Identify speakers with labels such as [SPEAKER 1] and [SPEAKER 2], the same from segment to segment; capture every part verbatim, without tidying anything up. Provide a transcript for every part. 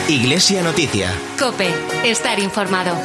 [SPEAKER 1] Iglesia Noticia.
[SPEAKER 2] COPE. Estar informado.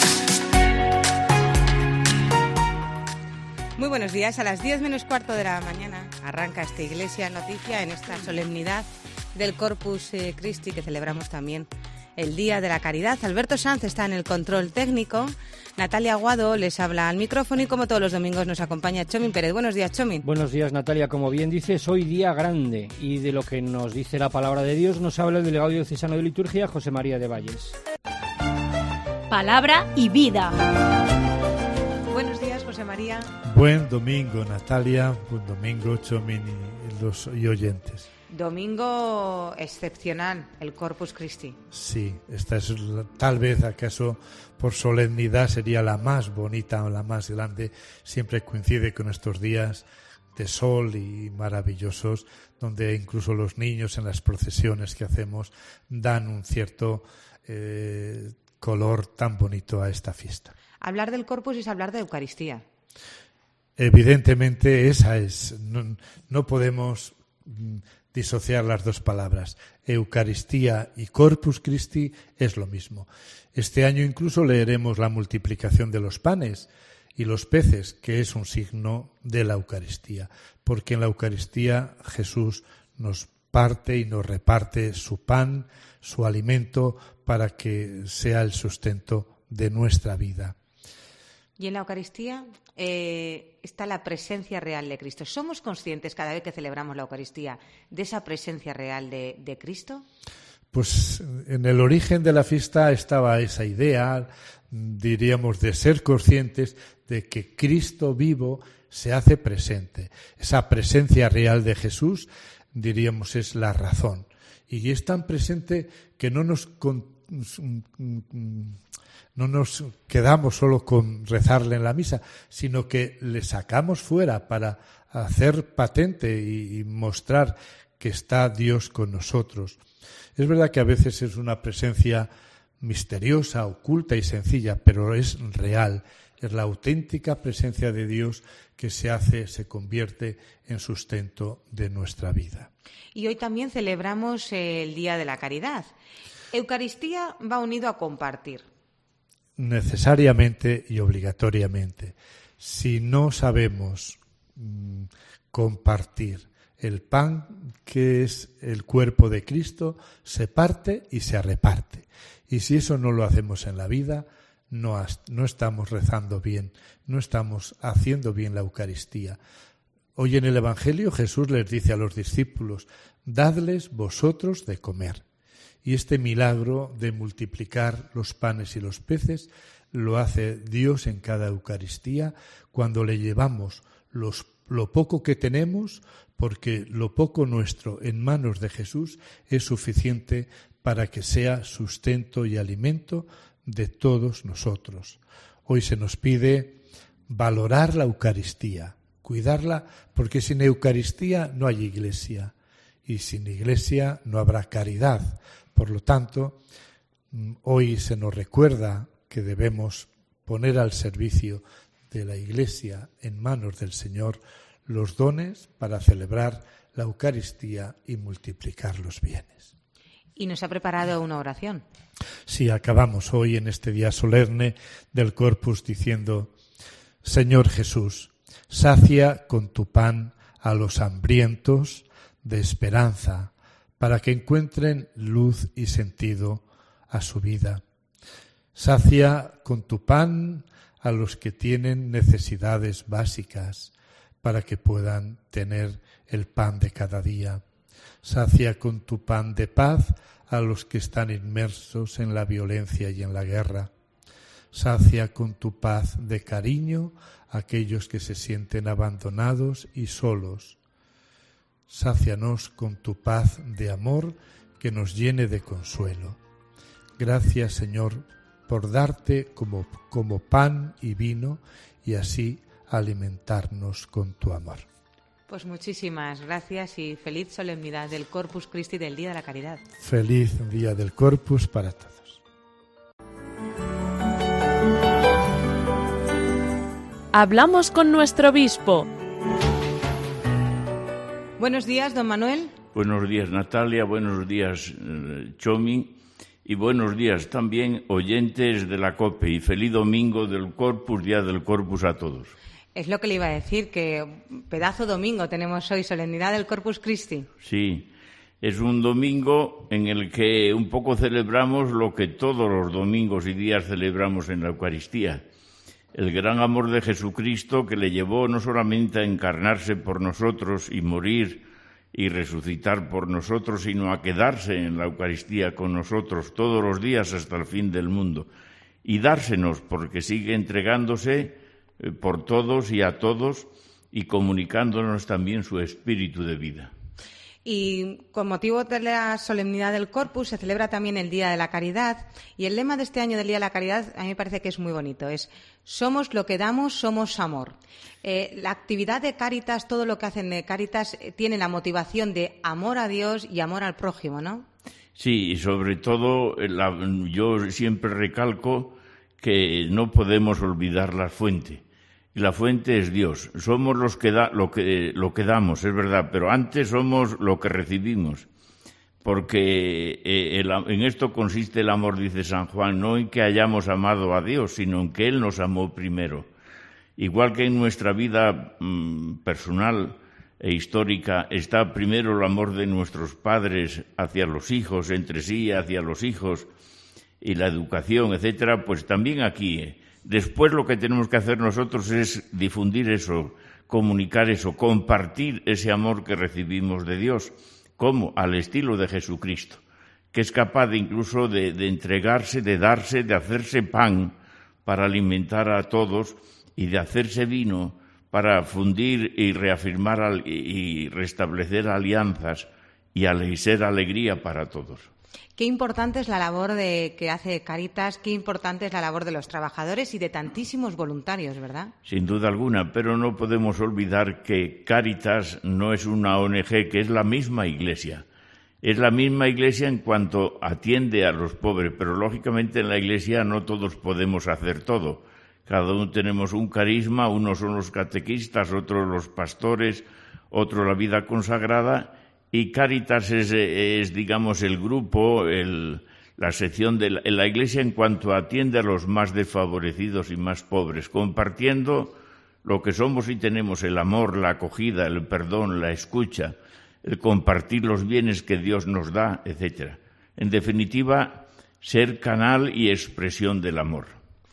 [SPEAKER 3] Muy buenos días. A las diez menos cuarto de la mañana arranca esta Iglesia Noticia en esta solemnidad del Corpus Christi que celebramos también el Día de la Caridad. Alberto Sanz está en el control técnico. Natalia Aguado les habla al micrófono y como todos los domingos nos acompaña Chomin Pérez. Buenos días, Chomin.
[SPEAKER 4] Buenos días, Natalia. Como bien dices, hoy día grande y de lo que nos dice la palabra de Dios nos habla el delegado diocesano de liturgia, José María de Valles.
[SPEAKER 5] Palabra y vida.
[SPEAKER 3] Buenos días, José María.
[SPEAKER 6] Buen domingo, Natalia. Buen domingo, Chomin y los y oyentes.
[SPEAKER 3] Domingo excepcional, el Corpus Christi.
[SPEAKER 6] Sí, esta es la, tal vez acaso por solemnidad sería la más bonita o la más grande. Siempre coincide con estos días de sol y maravillosos, donde incluso los niños en las procesiones que hacemos dan un cierto eh, color tan bonito a esta fiesta.
[SPEAKER 3] Hablar del Corpus es hablar de Eucaristía.
[SPEAKER 6] Evidentemente esa es, no, no podemos disociar las dos palabras. Eucaristía y Corpus Christi es lo mismo. Este año incluso leeremos la multiplicación de los panes y los peces, que es un signo de la Eucaristía, porque en la Eucaristía Jesús nos parte y nos reparte su pan, su alimento, para que sea el sustento de nuestra vida.
[SPEAKER 3] Y en la Eucaristía eh, está la presencia real de Cristo. ¿Somos conscientes cada vez que celebramos la Eucaristía de esa presencia real de, de Cristo?
[SPEAKER 6] Pues en el origen de la fiesta estaba esa idea, diríamos, de ser conscientes de que Cristo vivo se hace presente. Esa presencia real de Jesús, diríamos, es la razón. Y es tan presente que no nos... Con, No nos quedamos solo con rezarle en la misa, sino que le sacamos fuera para hacer patente y mostrar que está Dios con nosotros. Es verdad que a veces es una presencia misteriosa, oculta y sencilla, pero es real. Es la auténtica presencia de Dios que se hace, se convierte en sustento de nuestra vida.
[SPEAKER 3] Y hoy también celebramos el Día de la Caridad. Eucaristía va unido a compartir.
[SPEAKER 6] Necesariamente y obligatoriamente. Si no sabemos mmm, compartir el pan, que es el cuerpo de Cristo, se parte y se reparte. Y si eso no lo hacemos en la vida, no, no estamos rezando bien, no estamos haciendo bien la Eucaristía. Hoy en el Evangelio Jesús les dice a los discípulos: dadles vosotros de comer. Y este milagro de multiplicar los panes y los peces lo hace Dios en cada Eucaristía cuando le llevamos los, lo poco que tenemos, porque lo poco nuestro en manos de Jesús es suficiente para que sea sustento y alimento de todos nosotros. Hoy se nos pide valorar la Eucaristía, cuidarla, porque sin Eucaristía no hay iglesia y sin iglesia no habrá caridad. Por lo tanto, hoy se nos recuerda que debemos poner al servicio de la Iglesia en manos del Señor los dones para celebrar la Eucaristía y multiplicar los bienes.
[SPEAKER 3] Y nos ha preparado una oración.
[SPEAKER 6] Sí, acabamos hoy en este día solemne del Corpus diciendo: Señor Jesús, sacia con tu pan a los hambrientos de esperanza, para que encuentren luz y sentido a su vida. Sacia con tu pan a los que tienen necesidades básicas, para que puedan tener el pan de cada día. Sacia con tu pan de paz a los que están inmersos en la violencia y en la guerra. Sacia con tu paz de cariño a aquellos que se sienten abandonados y solos. Sácianos con tu paz de amor que nos llene de consuelo. Gracias, Señor, por darte como, como pan y vino y así alimentarnos con tu amor.
[SPEAKER 3] Pues muchísimas gracias y feliz solemnidad del Corpus Christi del Día de la Caridad.
[SPEAKER 6] Feliz Día del Corpus para todos.
[SPEAKER 5] Hablamos con nuestro obispo.
[SPEAKER 3] Buenos días, don Manuel.
[SPEAKER 7] Buenos días, Natalia. Buenos días, Chomin.
[SPEAKER 1] Y buenos días también, oyentes de la COPE, y feliz domingo del Corpus, Día del Corpus a todos.
[SPEAKER 3] Es lo que le iba a decir, que pedazo domingo tenemos hoy, solemnidad del Corpus Christi.
[SPEAKER 1] Sí, es un domingo en el que un poco celebramos lo que todos los domingos y días celebramos en la Eucaristía. El gran amor de Jesucristo que le llevó no solamente a encarnarse por nosotros y morir y resucitar por nosotros, sino a quedarse en la Eucaristía con nosotros todos los días hasta el fin del mundo y dársenos, porque sigue entregándose por todos y a todos y comunicándonos también su espíritu de vida.
[SPEAKER 3] Y con motivo de la solemnidad del Corpus se celebra también el Día de la Caridad, y el lema de este año del Día de la Caridad a mí me parece que es muy bonito, es somos lo que damos, somos amor. Eh, la actividad de Cáritas, todo lo que hacen de Cáritas eh, tiene la motivación de amor a Dios y amor al prójimo, ¿no?
[SPEAKER 1] Sí, y sobre todo la, yo siempre recalco que no podemos olvidar la fuente. Y la fuente es Dios. Somos los que da, lo que lo que damos, es verdad, pero antes somos lo que recibimos. Porque eh, el, en esto consiste el amor, dice San Juan, no en que hayamos amado a Dios, sino en que Él nos amó primero. Igual que en nuestra vida mmm, personal e histórica está primero el amor de nuestros padres hacia los hijos, entre sí, hacia los hijos, y la educación, etcétera, pues también aquí eh, después lo que tenemos que hacer nosotros es difundir eso, comunicar eso, compartir ese amor que recibimos de Dios, como al estilo de Jesucristo, que es capaz de incluso de, de entregarse, de darse, de hacerse pan para alimentar a todos y de hacerse vino para fundir y reafirmar al, y restablecer alianzas y ser alegría para todos.
[SPEAKER 3] Qué importante es la labor de, que hace Cáritas, qué importante es la labor de los trabajadores y de tantísimos voluntarios, ¿verdad?
[SPEAKER 1] Sin duda alguna, pero no podemos olvidar que Cáritas no es una O N G, que es la misma Iglesia. Es la misma Iglesia en cuanto atiende a los pobres, pero lógicamente en la Iglesia no todos podemos hacer todo. Cada uno tenemos un carisma, unos son los catequistas, otros los pastores, otro la vida consagrada. Y Cáritas es, es, digamos, el grupo, el, la sección de la, la Iglesia en cuanto atiende a los más desfavorecidos y más pobres, compartiendo lo que somos y tenemos, el amor, la acogida, el perdón, la escucha, el compartir los bienes que Dios nos da, etcétera. En definitiva, ser canal y expresión del amor.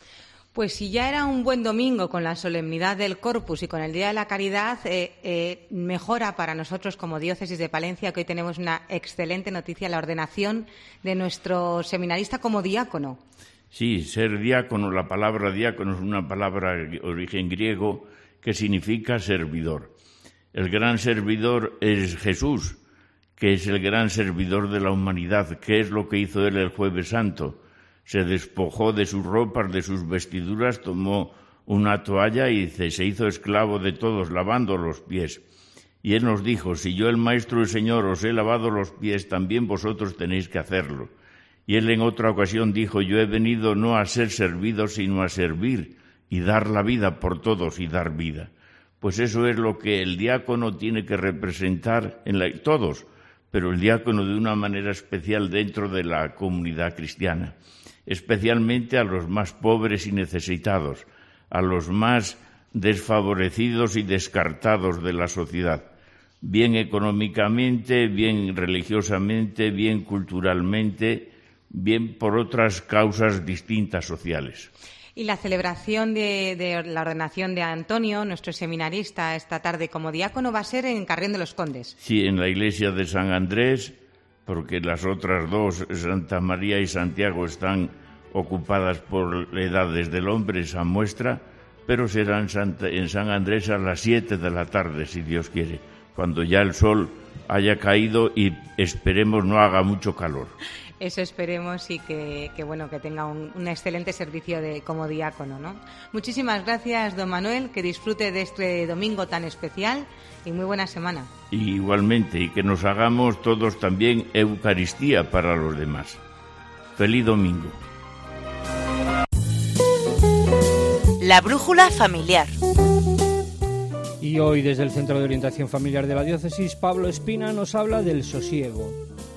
[SPEAKER 3] Pues si ya era un buen domingo con la solemnidad del Corpus y con el Día de la Caridad, eh, eh, mejora para nosotros como diócesis de Palencia que hoy tenemos una excelente noticia, la ordenación de nuestro seminarista como diácono.
[SPEAKER 1] Sí, ser diácono, la palabra diácono es una palabra de origen griego que significa servidor. El gran servidor es Jesús, que es el gran servidor de la humanidad. ¿Qué es lo que hizo Él el Jueves Santo? Se despojó de sus ropas, de sus vestiduras, tomó una toalla y se hizo esclavo de todos, lavando los pies. Y Él nos dijo, si yo, el Maestro y el Señor, os he lavado los pies, también vosotros tenéis que hacerlo. Y Él en otra ocasión dijo, yo he venido no a ser servido, sino a servir y dar la vida por todos y dar vida. Pues eso es lo que el diácono tiene que representar en la, todos, pero el diácono de una manera especial dentro de la comunidad cristiana. Especialmente a los más pobres y necesitados, a los más desfavorecidos y descartados de la sociedad, bien económicamente, bien religiosamente, bien culturalmente, bien por otras causas distintas sociales.
[SPEAKER 3] Y la celebración de, de la ordenación de Antonio, nuestro seminarista, esta tarde como diácono, va a ser en Carrión de los Condes.
[SPEAKER 1] Sí, en la iglesia de San Andrés, porque las otras dos, Santa María y Santiago, están ocupadas por edades del hombre, esa muestra, pero serán en San Andrés a las siete de la tarde, si Dios quiere, cuando ya el sol haya caído y esperemos no haga mucho calor.
[SPEAKER 3] Eso esperemos y que, que bueno, que tenga un, un excelente servicio de, como diácono, ¿no? Muchísimas gracias, don Manuel, que disfrute de este domingo tan especial y muy buena semana.
[SPEAKER 1] Y igualmente, y que nos hagamos todos también Eucaristía para los demás. Feliz domingo.
[SPEAKER 5] La brújula familiar.
[SPEAKER 4] Y hoy, desde el Centro de Orientación Familiar de la Diócesis, Pablo Espina nos habla del sosiego.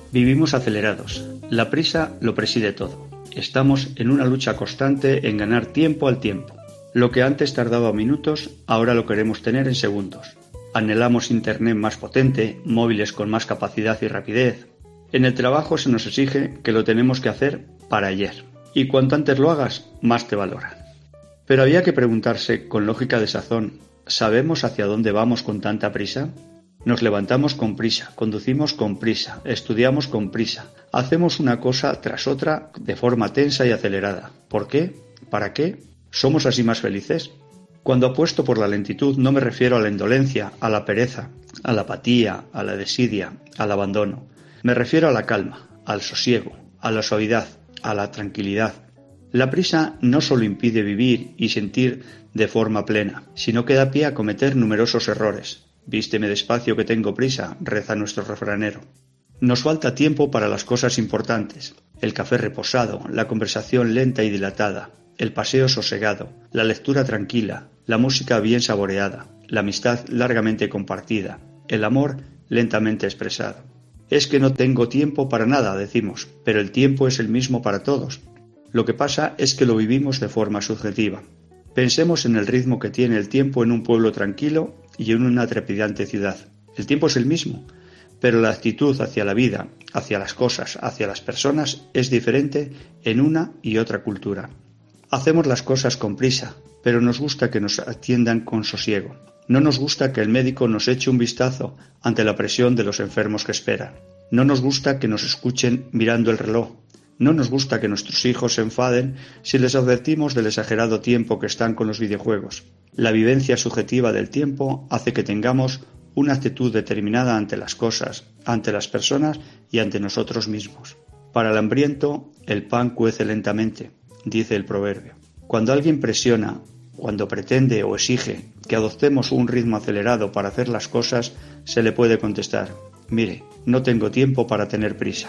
[SPEAKER 7] Vivimos acelerados. La prisa lo preside todo. Estamos en una lucha constante en ganar tiempo al tiempo. Lo que antes tardaba minutos, ahora lo queremos tener en segundos. Anhelamos internet más potente, móviles con más capacidad y rapidez. En el trabajo se nos exige que lo tenemos que hacer para ayer. Y cuanto antes lo hagas, más te valoran. Pero había que preguntarse, con lógica de sazón, ¿sabemos hacia dónde vamos con tanta prisa? Nos levantamos con prisa, conducimos con prisa, estudiamos con prisa, hacemos una cosa tras otra de forma tensa y acelerada. ¿Por qué? ¿Para qué? ¿Somos así más felices? Cuando apuesto por la lentitud no me refiero a la indolencia, a la pereza, a la apatía, a la desidia, al abandono. Me refiero a la calma, al sosiego, a la suavidad, a la tranquilidad. La prisa no solo impide vivir y sentir de forma plena, sino que da pie a cometer numerosos errores. Vísteme despacio que tengo prisa, reza nuestro refranero. Nos falta tiempo para las cosas importantes, el café reposado, la conversación lenta y dilatada, el paseo sosegado, la lectura tranquila, la música bien saboreada, la amistad largamente compartida, el amor lentamente expresado. Es que no tengo tiempo para nada, decimos, pero el tiempo es el mismo para todos. Lo que pasa es que lo vivimos de forma subjetiva. Pensemos en el ritmo que tiene el tiempo en un pueblo tranquilo y en una trepidante ciudad. El tiempo es el mismo, pero la actitud hacia la vida, hacia las cosas, hacia las personas es diferente en una y otra cultura. Hacemos las cosas con prisa, pero nos gusta que nos atiendan con sosiego. No nos gusta que el médico nos eche un vistazo ante la presión de los enfermos que esperan. No nos gusta que nos escuchen mirando el reloj. No nos gusta que nuestros hijos se enfaden si les advertimos del exagerado tiempo que están con los videojuegos. La vivencia subjetiva del tiempo hace que tengamos una actitud determinada ante las cosas, ante las personas y ante nosotros mismos. Para el hambriento, el pan cuece lentamente, dice el proverbio. Cuando alguien presiona, cuando pretende o exige que adoptemos un ritmo acelerado para hacer las cosas, se le puede contestar: mire, no tengo tiempo para tener prisa.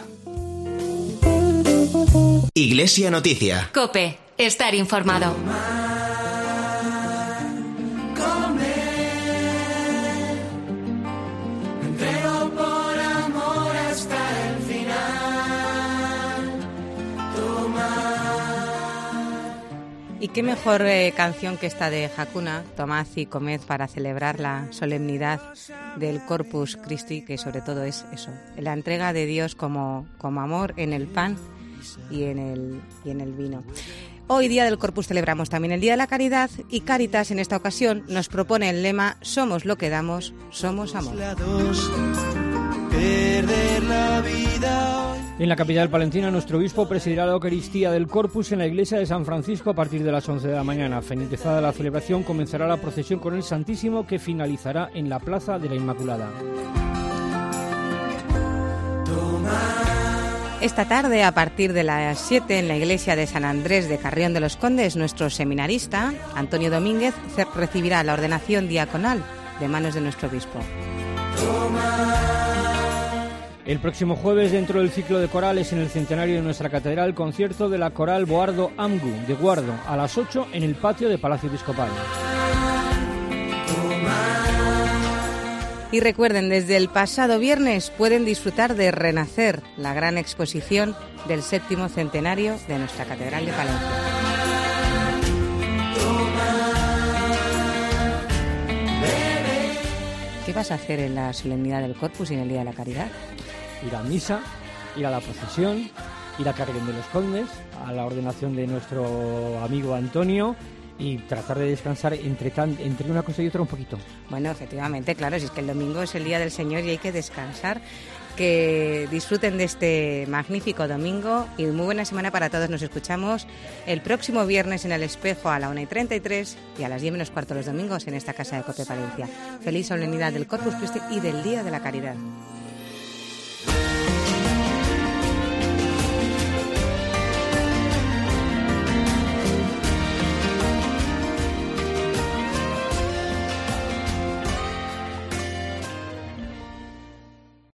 [SPEAKER 8] Iglesia Noticia.
[SPEAKER 2] COPE. Estar informado.
[SPEAKER 3] Y qué mejor eh, canción que esta de Hakuna, Tomad y comed, para celebrar la solemnidad del Corpus Christi, que sobre todo es eso, la entrega de Dios como, como amor en el pan y en el, y en el vino. Hoy, día del Corpus, celebramos también el Día de la Caridad, y Cáritas en esta ocasión nos propone el lema: somos lo que damos, somos amor.
[SPEAKER 4] En la capital palentina, nuestro obispo presidirá la Eucaristía del Corpus en la iglesia de San Francisco a partir de las once de la mañana. Finalizada la celebración, comenzará la procesión con el Santísimo, que finalizará en la Plaza de la Inmaculada.
[SPEAKER 3] Esta tarde, a partir de las siete, en la iglesia de San Andrés de Carrión de los Condes, nuestro seminarista, Antonio Domínguez, recibirá la ordenación diaconal de manos de nuestro obispo.
[SPEAKER 4] El próximo jueves, dentro del ciclo de corales en el centenario de nuestra catedral, concierto de la coral Boardo Amgu de Guardo, a las ocho en el patio de Palacio Episcopal.
[SPEAKER 3] Y recuerden, desde el pasado viernes pueden disfrutar de Renacer, la gran exposición del séptimo centenario de nuestra catedral de Palencia. ¿Qué vas a hacer en la solemnidad del Corpus y en el Día de la Caridad?
[SPEAKER 4] Ir a misa, ir a la procesión, ir a Carrión de los Condes, a la ordenación de nuestro amigo Antonio, y tratar de descansar entre, tan, entre una cosa y otra un poquito.
[SPEAKER 3] Bueno, efectivamente, claro, si es que el domingo es el Día del Señor y hay que descansar. Que disfruten de este magnífico domingo y muy buena semana para todos. Nos escuchamos el próximo viernes en El Espejo a la una y treinta y tres y a las diez menos cuarto los domingos en esta casa de COPE Palencia. Feliz solemnidad del Corpus Christi y del Día de la Caridad.